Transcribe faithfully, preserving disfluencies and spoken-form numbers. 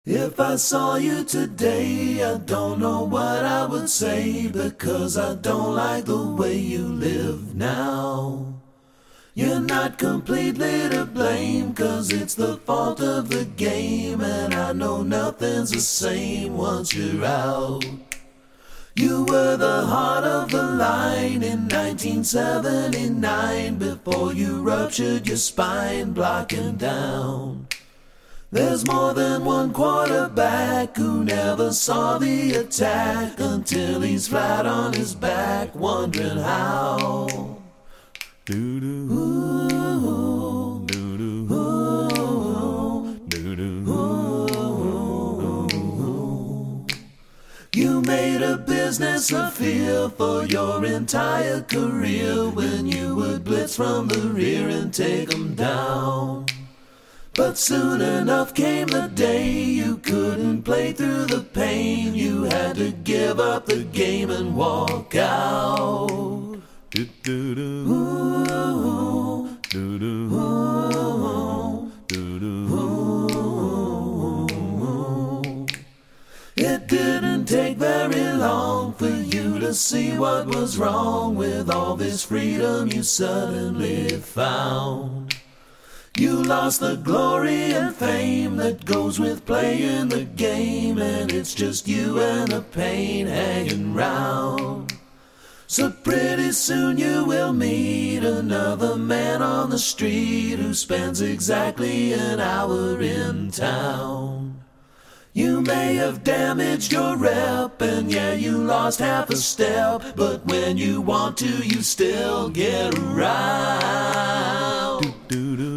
If I saw you today, I don't know what I would say, because I don't like the way you live now. You're not completely to blame, 'cause it's the fault of the game, and I know nothing's the same once you're out. You were the heart of the line in nineteen seventy-nine, before you ruptured your spine blocking down. There's more than one quarterback who never saw the attack until he's flat on his back, wondering how. Doo-doo. Ooh. Doo-doo. Ooh. Doo-doo. Ooh. You made a business of fear for your entire career, when you would blitz from the rear and take 'em down. But soon enough came the day you couldn't play through the pain. You had to give up the game and walk out. Do-do-do. Ooh. Do-do. Ooh. Do-do. Ooh. It didn't take very long for you to see what was wrong with all this freedom you suddenly found. You lost the glory and fame that goes with playing the game, and it's just you and the pain hanging round. So pretty soon you will meet another man on the street who spends exactly an hour in town. You may have damaged your rep, and yeah, you lost half a step, but when you want to, you still get around. Do-do-do.